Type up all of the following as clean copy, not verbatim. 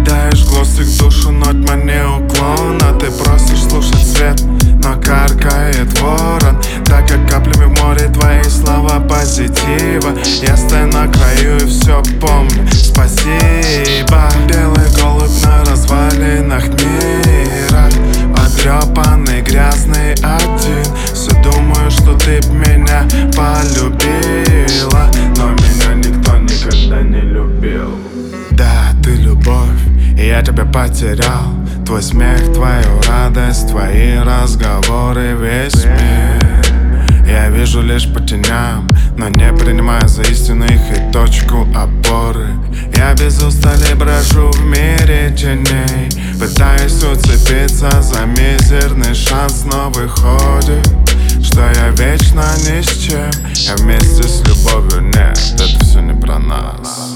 кидаешь глазик в душу, но тьма не уклонна. Ты просишь слушать свет, но каркает ворон. Так как каплями в море твои слова позитива. Я стою на краю и все помню, спасибо. Белый голубь на развалинах мира, потрепанный, грязный один. Все думаю, что ты б меня полюбила, но меня никто никогда не любил. Да, ты любовь, и я тебя потерял. Твой смех, твою радость, твои разговоры, весь мир я вижу лишь по теням, но не принимаю за истину их и точку опоры. Я без устали брожу в мире теней, пытаюсь уцепиться за мизерный шанс, но выходит, что я вечно ни с чем. Я вместе с любовью, нет, это все не про нас.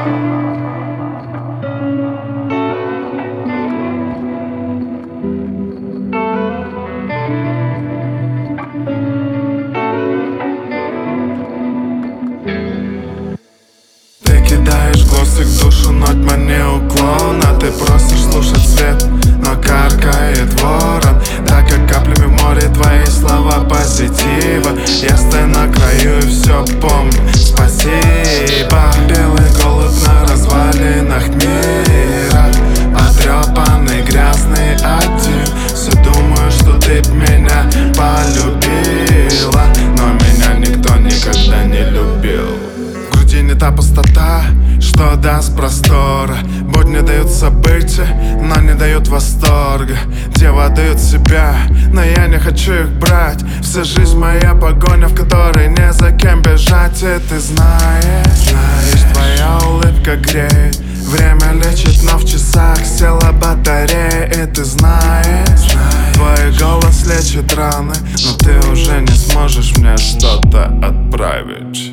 Кидаешь глазик в душу, но тьма не уклонна. Ты просишь слушать свет, но каркает ворон. Так как каплями в море твои слова позитива. Я стою на краю и все помню, спасибо. Белый голубь на развалинах мира, потрепанный, грязный один. Все думаю, что ты б меня полюбила, но меня никто никогда не любил. Не та пустота, что даст простора. Будни дают события, но не дают восторга. Дева дают себя, но я не хочу их брать. Вся жизнь моя погоня, в которой не за кем бежать. И ты знаешь, твоя улыбка греет. Время лечит, но в часах села батарея. И ты знаешь, твой голос лечит раны, но ты уже не сможешь мне что-то отправить.